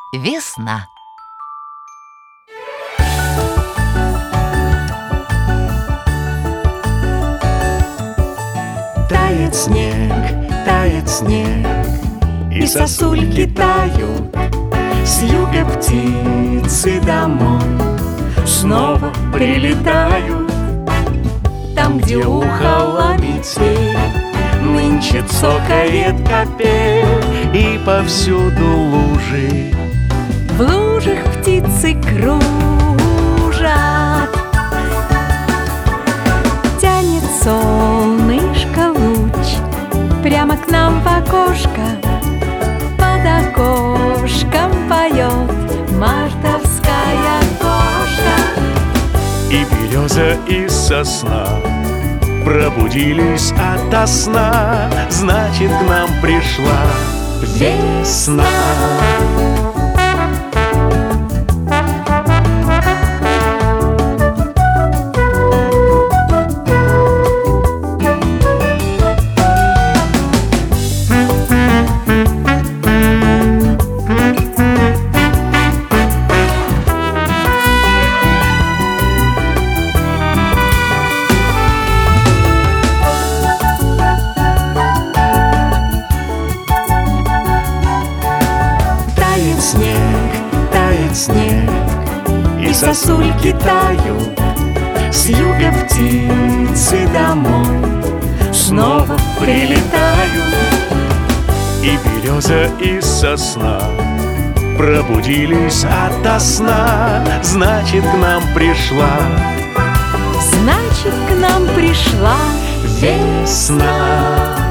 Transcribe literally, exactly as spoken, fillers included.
Весна. Тает снег, тает снег, и сосульки тают. С юга птицы домой снова прилетают. Там, где ухала метель, нынче цокает капель, и повсюду лужи. в лужах птицы кружат. Тянет солнышко луч прямо к нам в окошко. Под окошком поет мартовская кошка. И береза, и сосна пробудились ото сна, значит, к нам пришла весна. Снег, тает снег, и сосульки тают. С юга птицы домой снова прилетают. И береза, и сосна пробудились ото сна, значит, к нам пришла Значит, к нам пришла весна.